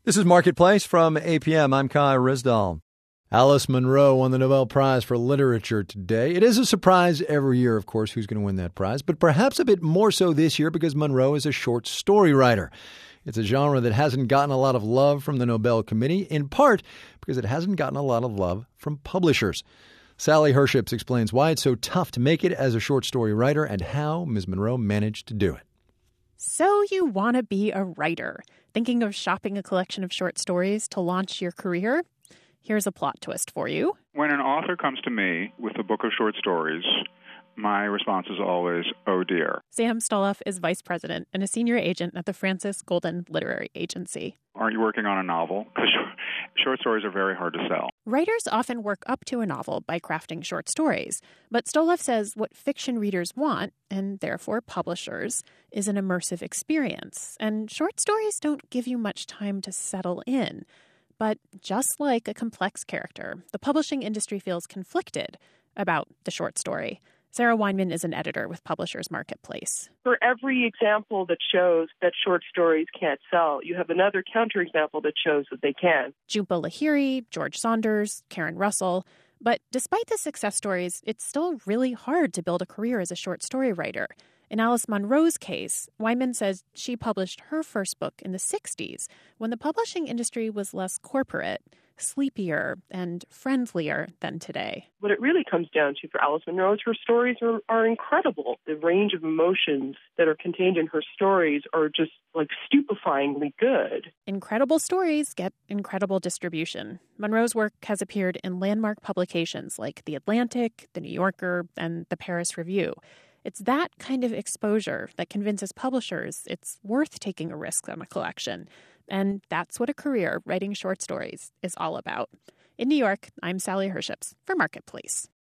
This is Marketplace from APM. I'm Kai Rizdal. Alice Munro won the Nobel Prize for Literature today. It is a surprise every year, of course, who's going to win that prize, but perhaps a bit more so this year because Munro is a short story writer. It's a genre that hasn't gotten a lot of love from the Nobel Committee, in part because it hasn't gotten a lot of love from publishers. Sally Herships explains why it's so tough to make it as a short story writer and how Ms. Munro managed to do it. So you want to be a writer, thinking of shopping a collection of short stories to launch your career? Here's a plot twist for you. When an author comes to me with a book of short stories, my response is always, oh dear. Sam Stoloff is vice president and a senior agent at the Francis Golden Literary Agency. Aren't you working on a novel? Because short stories are very hard to sell. Writers often work up to a novel by crafting short stories. But Stoloff says what fiction readers want, and therefore publishers, is an immersive experience. And short stories don't give you much time to settle in. But just like a complex character, the publishing industry feels conflicted about the short story. Sarah Weinman is an editor with Publishers Marketplace. For every example that shows that short stories can't sell, you have another counterexample that shows that they can. Jhumpa Lahiri, George Saunders, Karen Russell. But despite the success stories, it's still really hard to build a career as a short story writer. In Alice Munro's case, Weinman says she published her first book in the 60s when the publishing industry was less corporate, sleepier, and friendlier than today. What it really comes down to for Alice Munro is her stories are incredible. The range of emotions that are contained in her stories are just like stupefyingly good. Incredible stories get incredible distribution. Munro's work has appeared in landmark publications like The Atlantic, The New Yorker, and The Paris Review. It's that kind of exposure that convinces publishers it's worth taking a risk on a collection. And that's what a career writing short stories is all about. In New York, I'm Sally Herships for Marketplace.